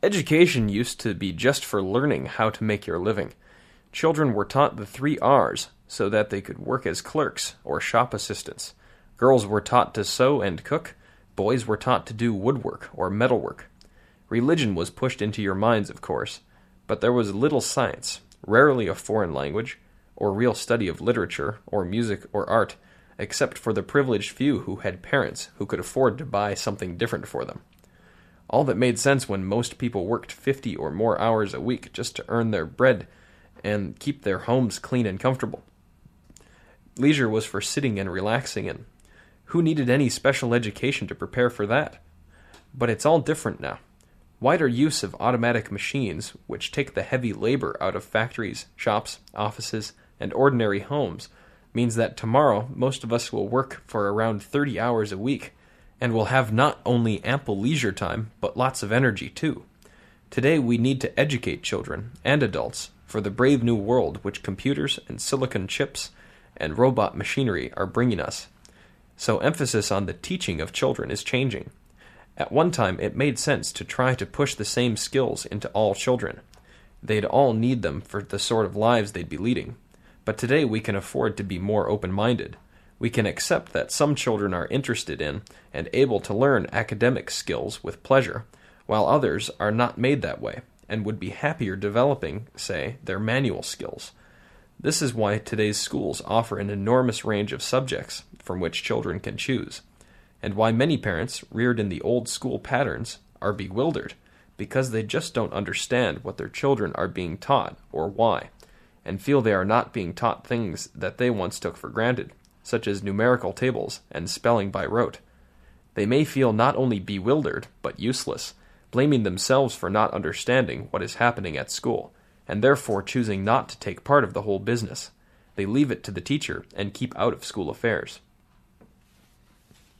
Education used to be just for learning how to make your living. Children were taught the 3 R's so that they could work as clerks or shop assistants. Girls were taught to sew and cook. Boys were taught to do woodwork or metalwork. Religion was pushed into your minds, of course, but there was little science, rarely a foreign language, or real study of literature or music or art, except for the privileged few who had parents who could afford to buy something different for them. All that made sense when most people worked 50 or more hours a week just to earn their bread and keep their homes clean and comfortable. Leisure was for sitting and relaxing in. Who needed any special education to prepare for that? But it's all different now. Wider use of automatic machines, which take the heavy labor out of factories, shops, offices, and ordinary homes, means that tomorrow most of us will work for around 30 hours a week, and will have not only ample leisure time, but lots of energy too. Today we need to educate children and adults for the brave new world which computers and silicon chips and robot machinery are bringing us. So emphasis on the teaching of children is changing. At one time it made sense to try to push the same skills into all children. They'd all need them for the sort of lives they'd be leading. But today we can afford to be more open-minded. We can accept that some children are interested in and able to learn academic skills with pleasure, while others are not made that way, and would be happier developing, say, their manual skills. This is why today's schools offer an enormous range of subjects from which children can choose, and why many parents, reared in the old school patterns, are bewildered, because they just don't understand what their children are being taught or why, and feel they are not being taught things that they once took for granted, such as numerical tables and spelling by rote. They may feel not only bewildered, but useless, blaming themselves for not understanding what is happening at school, and therefore choosing not to take part of the whole business. They leave it to the teacher and keep out of school affairs.